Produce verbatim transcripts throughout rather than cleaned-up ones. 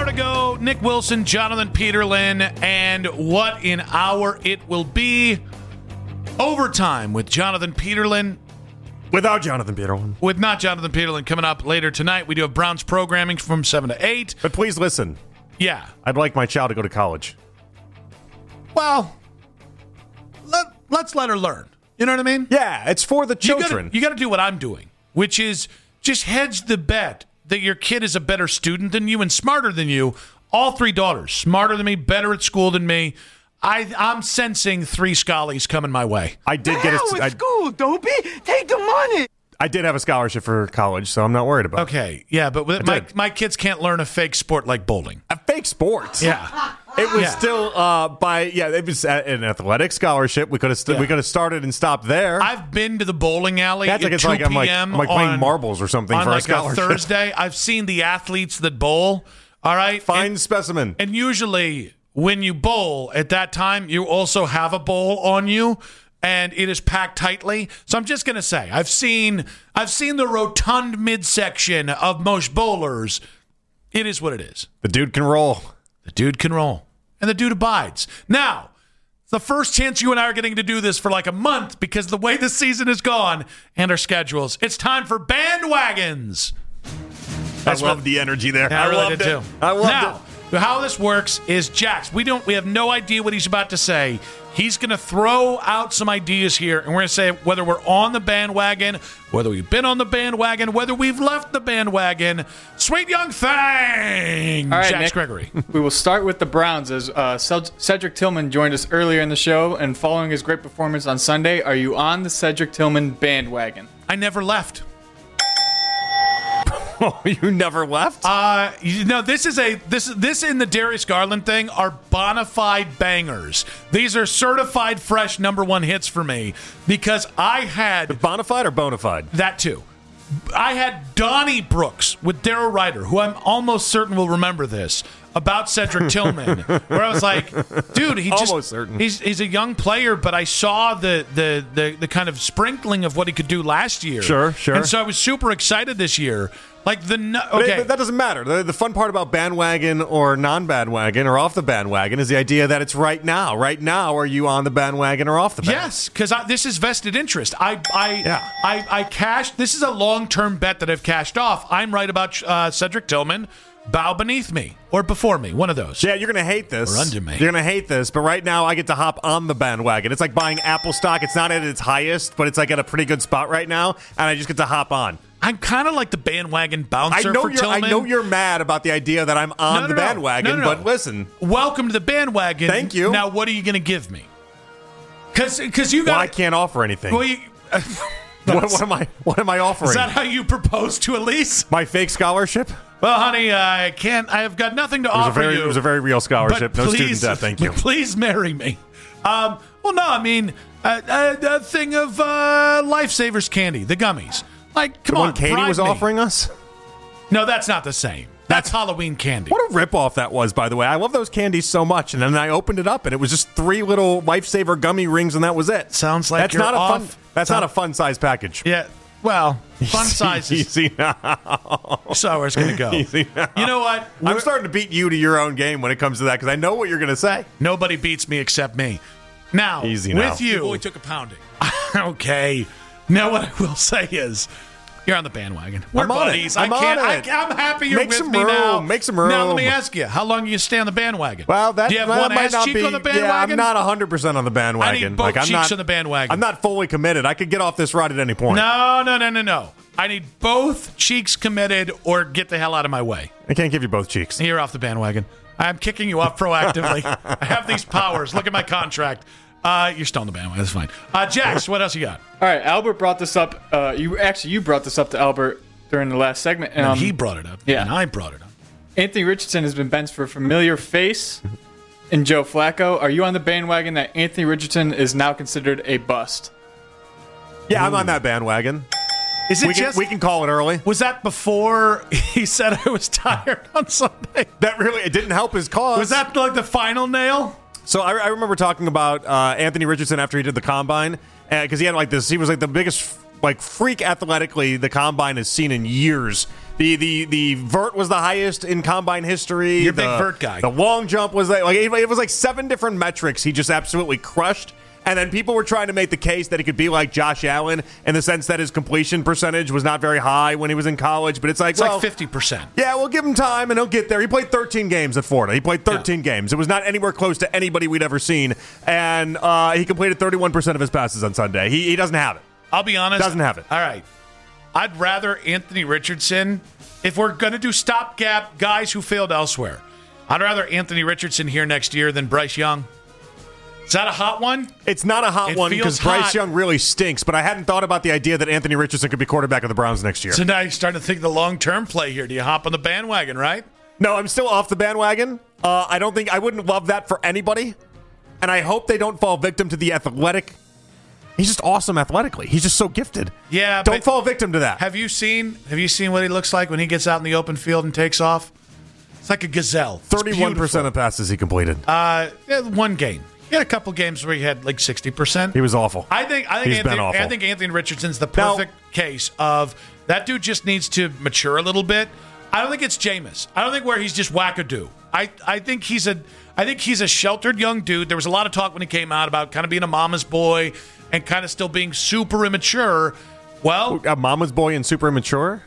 to go. Nick Wilson, Jonathan Peterlin, and what an hour it will be. Overtime with Jonathan Peterlin. Without Jonathan Peterlin. With not Jonathan Peterlin coming up later tonight. We do have Browns programming from seven to eight. But please listen. Yeah. I'd like my child to go to college. Well, let, let's let her learn. You know what I mean? Yeah, it's for the children. You got to do what I'm doing, which is just hedge the bet that your kid is a better student than you and smarter than you. All three daughters, smarter than me, better at school than me. I, I'm sensing three schollies coming my way. I did get a with I, school, Dopey. Take the money. I did have a scholarship for college, so I'm not worried about it. Okay, yeah, but with, my my kids can't learn a fake sport like bowling. A fake sport? Yeah. It was Yeah. still uh, by yeah. It was an athletic scholarship. We could have st- Yeah. we could have started and stopped there. I've been to the bowling alley That's like at it's two like I'm like p.m. I'm like playing on- marbles or something on for like a scholarship. a Thursday. I've seen the athletes that bowl. All right, Fine and, specimen. and usually when you bowl at that time, you also have a bowl on you, and it is packed tightly. So I'm just gonna say, I've seen I've seen the rotund midsection of most bowlers. It is what it is. The dude can roll. The dude can roll. And the dude abides. Now, it's the first chance you and I are getting to do this for like a month because the way the season is gone and our schedules. It's time for bandwagons. I love the energy there. Yeah, I, I really loved did it. too. I loved now, it. how this works is Jax. We don't. We have no idea what he's about to say. He's going to throw out some ideas here, and we're going to say whether we're on the bandwagon, whether we've been on the bandwagon, whether we've left the bandwagon. Sweet young thing, All right, Jax Nick. Gregory. We will start with the Browns as uh, Ced- Cedric Tillman joined us earlier in the show, and following his great performance on Sunday, are you on the Cedric Tillman bandwagon? I never left. Oh, you never left? Uh, you know, this is a this this in the Darius Garland thing are bona fide bangers. These are certified fresh number one hits for me because I had Bonafide or bona fide? that too. I had Donnie Brooks with Darryl Ryder, who I'm almost certain will remember this, about Cedric Tillman, where I was like, dude, he just Almost certain. he's he's a young player, but I saw the, the the the kind of sprinkling of what he could do last year. Sure, sure. And so I was super excited this year. Like the no- But okay. it- that doesn't matter. The, the fun part about bandwagon or non-bandwagon or off the bandwagon is the idea that it's right now. Right now, are you on the bandwagon or off the bandwagon? Yes, because this is vested interest. I, I, Yeah. I, I cashed. This is a long-term bet that I've cashed off. I'm right about uh, Cedric Tillman. Bow beneath me or before me, one of those. Yeah, you're going to hate this. Or under me. You're going to hate this, but right now I get to hop on the bandwagon. It's like buying Apple stock. It's not at its highest, but it's like at a pretty good spot right now, and I just get to hop on. I'm kind of like the bandwagon I bouncer know for you're. Tillman. I know you're mad about the idea that I'm on No, no, the no. bandwagon, No, no, no. but listen. Welcome to the bandwagon. Thank you. Now, what are you going to give me? Because because you got. Well, I can't offer anything. Well, you, what, what am I? What am I offering? is that how you propose to Elise? My fake scholarship? Well, honey, I can't. I have got nothing to It was a offer very, you. it was a very real scholarship. But No please, student debt. Thank you. Please marry me. Um, well, no, I mean a, a, a thing of uh, Lifesavers candy, the gummies. Like, come The on, one Katie bribe was me. offering us. No, that's not the same. That's Halloween candy. What a ripoff that was, by the way. I love those candies so much, and then I opened it up, and it was just three little Lifesaver gummy rings, and that was it. Sounds like that's you're not a off. fun. That's Sound- not a fun size package. Yeah. Well, fun sizes. Easy now. So where it's going to go. Easy now. You know what? I'm We're- starting to beat you to your own game when it comes to that because I know what you're going to say. Nobody beats me except me. Now, Easy now. with you. Your boy took a pounding. Okay. Now, what I will say is, you're on the bandwagon. We're I'm on it. buddies. I'm I can't. on it. I, I'm happy you're Make with some me room. now. Make some Now, let me room. ask you: how long do you stay on the bandwagon? Well, that, do you have that one might ass not cheek be. on the Yeah, bandwagon? I'm not one hundred percent on the bandwagon. I need both like, I'm cheeks not, on the bandwagon. I'm not fully committed. I could get off this ride at any point. No, no, no, no, no. I need both cheeks committed, or get the hell out of my way. I can't give you both cheeks. You're off the bandwagon. I'm kicking you off proactively. I have these powers. Look at my contract. Uh, you're still on the bandwagon. That's fine. Uh, Jax, what else you got? All right, Albert brought this up. Uh, you actually you brought this up to Albert during the last segment. And Um, he brought it up. yeah. And I brought it up. Anthony Richardson has been benched for a familiar face in Joe Flacco. Are you on the bandwagon that Anthony Richardson is now considered a bust? Yeah, I'm on that bandwagon. Is it We can, just? we can call it early. Was that before he said I was tired on Sunday? That really it didn't help his cause. Was that like the final nail? So I, I remember talking about uh, Anthony Richardson after he did the combine because he had like this. He was like the biggest like freak athletically the combine has seen in years. The the the vert was the highest in combine history. You're a the, big vert guy. The long jump was like, like it, it was like seven different metrics. He just absolutely crushed. And then people were trying to make the case that he could be like Josh Allen in the sense that his completion percentage was not very high when he was in college. But it's like, It's well, like fifty percent. yeah, we'll give him time and he'll get there. He played thirteen games at Florida. He played thirteen Yeah. games. It was not anywhere close to anybody we'd ever seen. And uh, he completed thirty-one percent of his passes on Sunday. He, he doesn't have it. I'll be honest. Doesn't have it. All right. I'd rather Anthony Richardson, if we're going to do stopgap guys who failed elsewhere, I'd rather Anthony Richardson here next year than Bryce Young. Is that a hot one? It's not a hot It one feels because Bryce hot. Young really stinks, but I hadn't thought about the idea that Anthony Richardson could be quarterback of the Browns next year. So now you're starting to think the long-term play here. Do you hop on the bandwagon, right? No, I'm still off the bandwagon. Uh, I don't think I wouldn't love that for anybody, and I hope they don't fall victim to the athletic. He's just awesome athletically. He's just so gifted. Yeah, don't but fall victim to that. Have you seen Have you seen what he looks like when he gets out in the open field and takes off? It's like a gazelle. It's Thirty-one percent beautiful. of passes he completed. Uh, yeah, one game. He had a couple games where he had like sixty percent. He was awful. I think I think He's been Anthony, awful. I think Anthony Richardson's the Now- perfect case of that dude just needs to mature a little bit. I don't think it's Jameis. I don't think where he's just wackadoo. I, I think he's a I think he's a sheltered young dude. There was a lot of talk when he came out about kind of being a mama's boy and kind of still being super immature. Well, A mama's boy and super immature?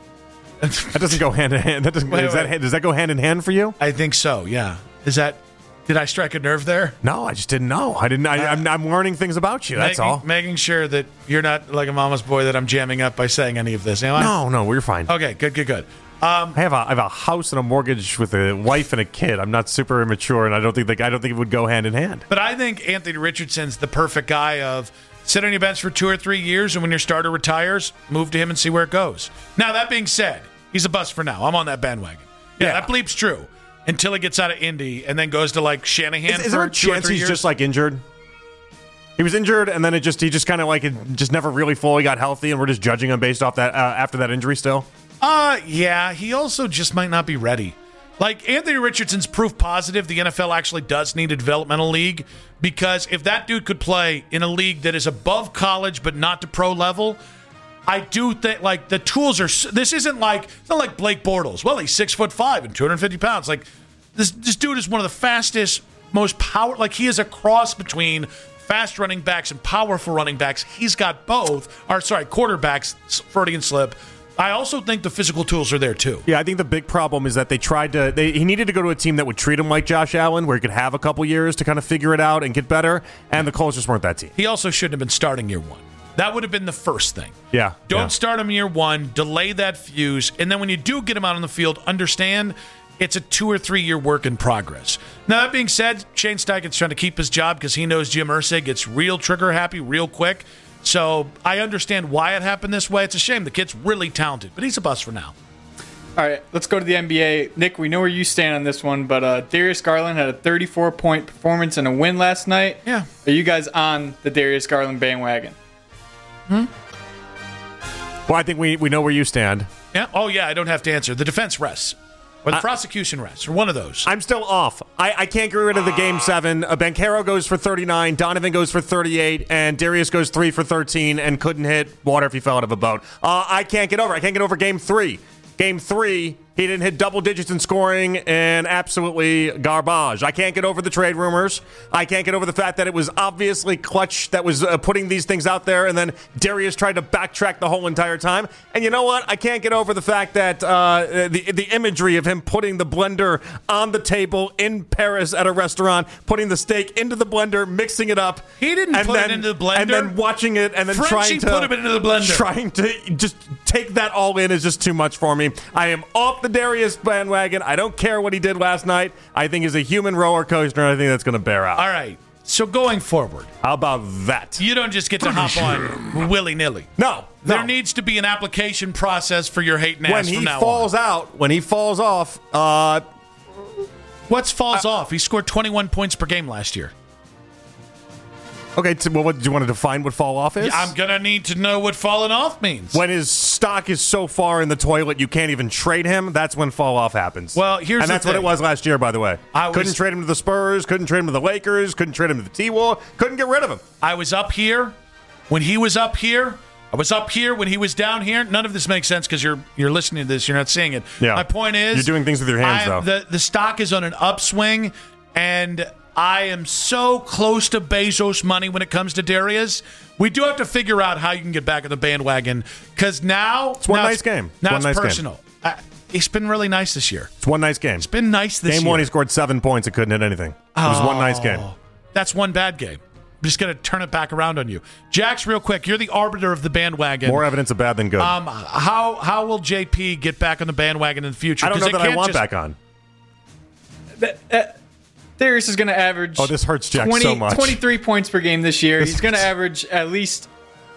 That doesn't go hand in hand. That doesn't, Wait, does, wait. That, does that go hand in hand for you? I think so. Yeah. Is that? Did I strike a nerve there? No, I just didn't know. I didn't. I, I'm, I'm learning things about you. That's making, all. Making sure that you're not like a mama's boy that I'm jamming up by saying any of this. Am I? No, no, we're fine. Okay. Good. Good. Good. Um, I have a I have a house and a mortgage with a wife and a kid. I'm not super immature, and I don't think that I don't think it would go hand in hand. But I think Anthony Richardson's the perfect guy of sit on your bench for two or three years, and when your starter retires, move to him and see where it goes. Now, that being said, he's a bust for now. I'm on that bandwagon. Yeah, Yeah. that bleep's true. Until he gets out of Indy and then goes to, like, Shanahan Is, is for there a two or chance three he's years. just like injured? He was injured, and then it just he just kind of like it just never really fully got healthy, and we're just judging him based off that uh, after that injury still. Uh, yeah, he also just might not be ready. Like, Anthony Richardson's proof positive the N F L actually does need a developmental league, because if that dude could play in a league that is above college but not to pro level, I do think, like, the tools are... This isn't like... It's not like Blake Bortles. Well, he's six foot five and two hundred fifty pounds. Like, this, this dude is one of the fastest, most power... Like, he is a cross between fast running backs and powerful running backs. He's got both. Or, sorry, quarterbacks, Freudian slip. I also think the physical tools are there, too. Yeah, I think the big problem is that they tried to. They, he needed to go to a team that would treat him like Josh Allen, where he could have a couple years to kind of figure it out and get better. And the Colts just weren't that team. He also shouldn't have been starting year one. That would have been the first thing. Yeah, Don't yeah. start him year one. Delay that fuse. And then when you do get him out on the field, understand it's a two or three year work in progress. Now, that being said, Shane Steichen's trying to keep his job because he knows Jim Irsay gets real trigger happy real quick. So I understand why it happened this way. It's a shame. The kid's really talented, but he's a bust for now. All right, let's go to the N B A. Nick, we know where you stand on this one, but uh, Darius Garland had a thirty-four point performance and a win last night. Yeah. Are you guys on the Darius Garland bandwagon? Well, I think we, we know where you stand. Yeah. Oh, yeah. I don't have to answer. The defense rests, or the prosecution rests, or one of those. I'm still off. I, I can't get rid of the game seven. Uh, Banchero goes for thirty-nine. Donovan goes for thirty-eight. And Darius goes three for thirteen and couldn't hit water if he fell out of a boat. Uh, I can't get over it. I can't get over game three. Game three, he didn't hit double digits in scoring and absolutely garbage. I can't get over the trade rumors. I can't get over the fact that it was obviously Clutch that was uh, putting these things out there, and then Darius tried to backtrack the whole entire time. And you know what? I can't get over the fact that uh, the the imagery of him putting the blender on the table in Paris at a restaurant, putting the steak into the blender, mixing it up. He didn't and put then, it into the blender. and then watching it, and then Frenchie trying to put him into the blender. Trying to just take that all in is just too much for me. I am off the Darius bandwagon. I don't care what he did last night. I think he's a human roller coaster, and I think that's going to bear out. All right. So going forward, How about that? you don't just get to hop on willy-nilly. No, There no. needs to be an application process for your hate and when ass he from now falls on. out, when he falls off, uh, What's falls off? He scored twenty-one points per game last year. okay, so well, what, do you want to define what fall off is? I'm going to need to know what falling off means. When his stock is so far in the toilet you can't even trade him, that's when fall off happens. Well, here's and the that's what thing. it was last year, by the way. I couldn't was- trade him to the Spurs, couldn't trade him to the Lakers, couldn't trade him to the T-Wolves, couldn't get rid of him. I was up here. When he was up here, I was up here when he was down here. None of this makes sense because you're you're listening to this. You're not seeing it. Yeah. My point is, You're doing things with your hands, I- though. The, the stock is on an upswing, and I am so close to Bezos money when it comes to Darius. We do have to figure out how you can get back on the bandwagon because now It's one now nice game. Now One it's nice game. personal. Uh, it's been really nice this year. It's one nice game. It's been nice this Game year. one, he scored seven points. It couldn't hit anything. It was one nice game. That's one bad game. I'm just going to turn it back around on you. Jax, real quick, you're the arbiter of the bandwagon. More evidence of bad than good. Um, how how will J P get back on the bandwagon in the future? I don't 'Cause know they that I can't want just- back on. Darius is going to average. Oh, this hurts Jack twenty, so much. twenty-three points per game this year. This He's going to hurts. average at least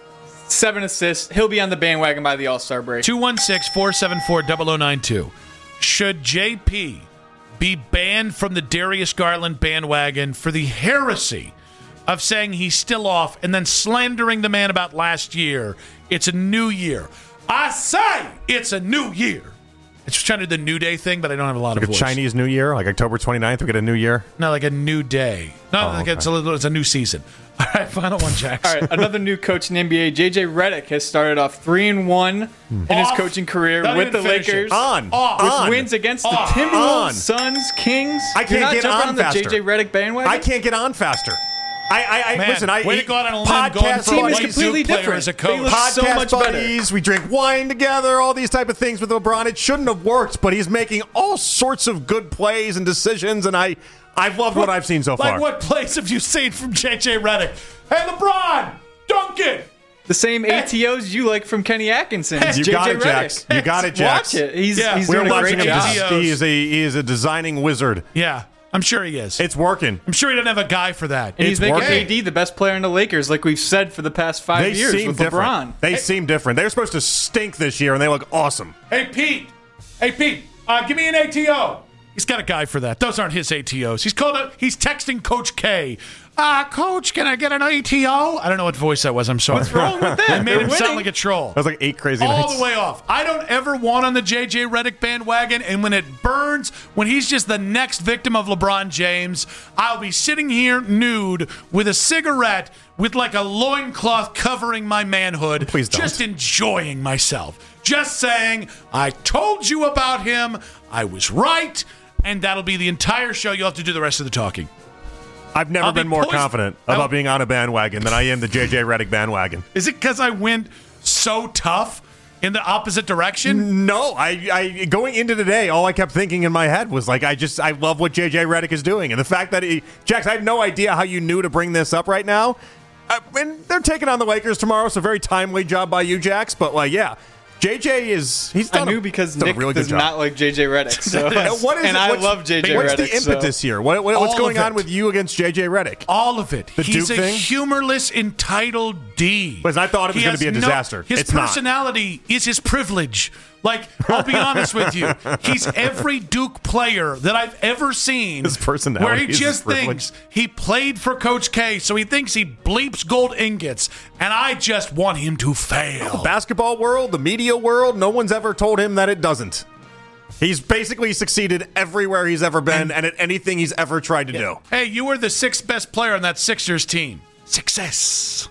seven assists. He'll be on the bandwagon by the All-Star break. two one six, four seven four, zero zero nine two. Should J P be banned from the Darius Garland bandwagon for the heresy of saying he's still off and then slandering the man about last year? It's a new year. I say it's a new year. It's trying to do the New Day thing, but I don't have a lot Like of a voice. Chinese New Year, like October twenty-ninth, we get a new year. No, like a new day. No, Oh, like okay. it's, a little, it's a new season. All right, final one, Jax. All right, another new coach in the N B A, J J Redick, has started off three and one in his Off. coaching career Don't with even the finish it. Lakers. On. Off. With on. wins against the On. Timberwolves, On. Suns, Kings. I can't You're not get jumping on on the faster. J J Redick bandwagon. I can't get on faster. I, I, I Man, listen. I way to eat go out on a limb, going podcast from Team is white buddies, completely Zoom player different. as a They coach. look podcast so much better. buddies. We drink wine together. All these type of things with LeBron. It shouldn't have worked, but he's making all sorts of good plays and decisions, and I, I've loved what I've seen so far. Like what plays have you seen from J J Redick? Hey, LeBron, dunk it. The same A T Os you like from Kenny Atkinson. You J J got it, Redick. Jax. You got it, Jax. Watch it. He's, Yeah. he's We're doing a watching great him. job. job. He is a he is a designing wizard. Yeah, I'm sure he is. It's working. I'm sure he doesn't have a guy for that. And he's It's making working. A D the best player in the Lakers, like we've said for the past five They years seem with different. LeBron. They seem different. They're supposed to stink this year, and they look awesome. Hey, Pete. Hey, Pete. Uh, give me an A T O. He's got a guy for that. Those aren't his A T Os. He's called. A, he's texting Coach K. Uh, Coach, can I get an A T O? I don't know what voice that was. I'm sorry. What's wrong with that? I made They're him sound winning. like a troll. That was like eight crazy All nights. the way off. I don't ever want on the J J Redick bandwagon, and when it burns, when he's just the next victim of LeBron James, I'll be sitting here nude with a cigarette with like a loincloth covering my manhood, Please don't. just enjoying myself. Just saying, I told you about him, I was right, and that'll be the entire show. You'll have to do the rest of the talking. I've never I'll be been more poised- confident I'll- about being on a bandwagon than I am the J J Redick bandwagon. Is it because I went so tough in the opposite direction? No, I, I going into today, all I kept thinking in my head was like, I just I love what J J Redick is doing, and the fact that he, Jax, I have no idea how you knew to bring this up right now. Uh, and they're taking on the Lakers tomorrow, so very timely job by you, Jax. But like, yeah, J J is he's done I knew a, because done a Nick really good does job. not like J J Redick. So. What is and it? I What's- love J J What's Redick. the impetus so. here? What, what- what's All going of on it. with you against J J Redick? All of it. The He's Duke a thing? humorless, entitled D. Listen, I thought it was He gonna has be a no- disaster. his It's not. personality is his privilege. Like, I'll be honest with you. He's every Duke player that I've ever seen. His personality Where he is his just privilege. thinks he played for Coach K, so he thinks he bleeps gold ingots, and I just want him to fail. Basketball world, the media world, no one's ever told him that it doesn't. He's basically succeeded everywhere he's ever been and, at anything he's ever tried to do. Hey, you were the sixth best player on that Sixers team. Success.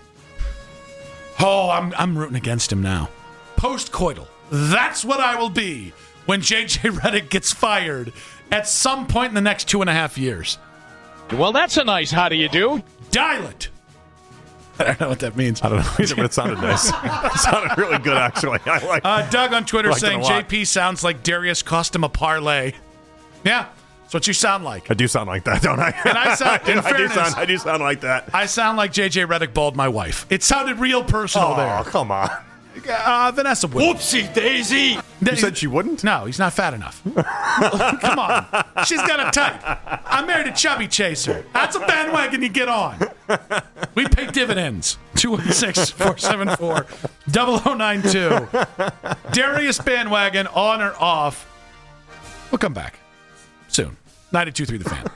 Oh, I'm I'm rooting against him now. Post-coital. That's what I will be when J J Redick gets fired at some point in the next two and a half years. Well, that's a nice how do you do. Dial it. I don't know what that means. I don't know either, but it sounded nice. It sounded really good, actually. I like Uh, Doug on Twitter Liked it a saying lot. J P sounds like Darius cost him a parlay. Yeah, that's what you sound like. I do sound like that, don't I? And I sound- in I, do fairness- sound, I do sound like that. I sound like J J Redick balled my wife. It sounded real personal Oh, there. come on. Uh, Vanessa would. Whoopsie daisy. You said she wouldn't? No, he's not fat enough. Come on. She's got a type. I married a chubby chaser. That's a bandwagon you get on. We pay dividends. two one six, four seven four, zero zero nine two. Darius bandwagon on or off. We'll come back soon. ninety-two point three The Fan.